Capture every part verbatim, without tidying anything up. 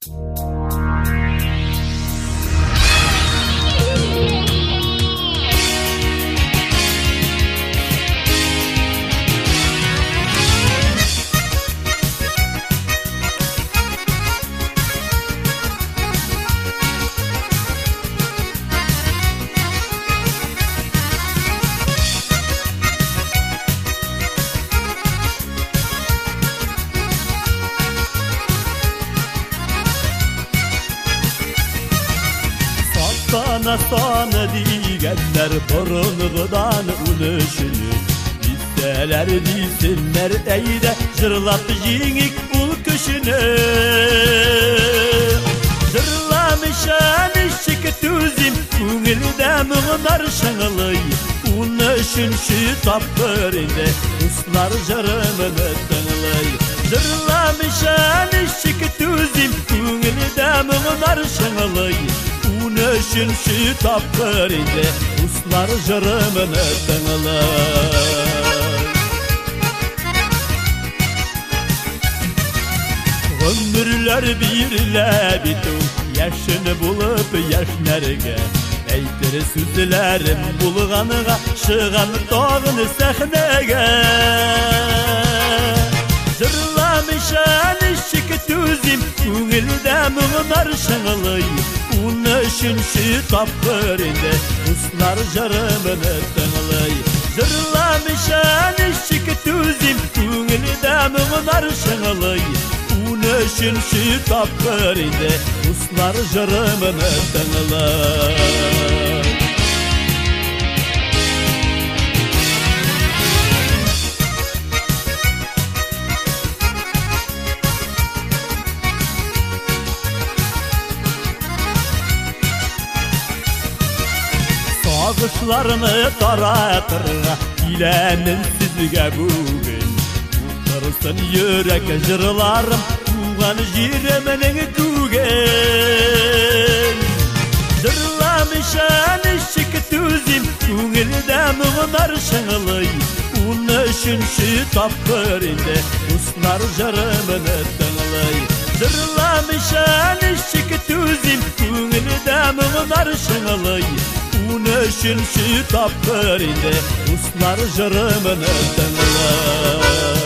Sana sana diyenler burunludan uluşunu Bizdeler bilsinler eyde Jırlattı yinik ul küşünü Jırlamışan işçik tüzim Күңілді мұңдар шыңылый Уны үшінші тапқырынды Ұслар жырымыны тыңылый Жырламышан ішчік тüzim Күңілді мұңдар шыңылый Уны үшінші тапқырынды Ұслар жырымыны тыңылый Ömürler birle bitu Yaşını bulup yaşnarıga Eytir süzlerim bulğanıga Şıgan doğını sahnege Jırlamışan işçik tüzim Күңілді мұңдар шыңылый Уны үшінші тапқырынды Ұслар жырымыны тыңылый Jırlamışan işçik tüzim Күңілді мұңдар шыңылый Üçüncü tapqırıydı Uslar jırımını tınılır Sağışlarını taratırga Bilenin sizge bugün Utırsın yürek jırlarım Tuğan jireminin kügen Jırlamışan işçik tüzim Күңілді мұңдар шыңылый Уны үшінші тапқырынды Ұслар жырымыны тыңылый Jırlamışan işçik tüzim Күңілді мұңдар шыңылый Уны үшінші тапқырынды Ұслар жырымыны тыңылый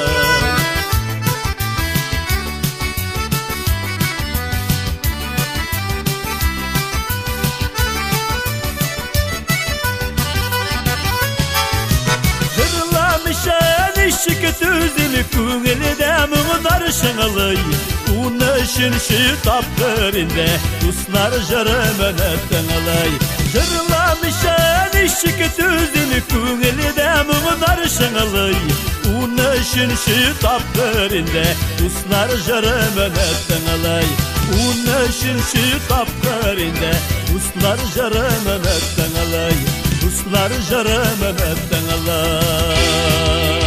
Işık tüzimi Күңілді мұңдар шыңылый Уны үшінші тапқырынды Ұслар жырымыны тыңылый Жырламышан işık tüzimi Күңілді мұңдар шыңылый Уны үшінші тапқырынды Ұслар жырымыны тыңылый Уны үшінші тапқырынды Ұслар жырымыны тыңылый Ұслар жырымыны тыңылый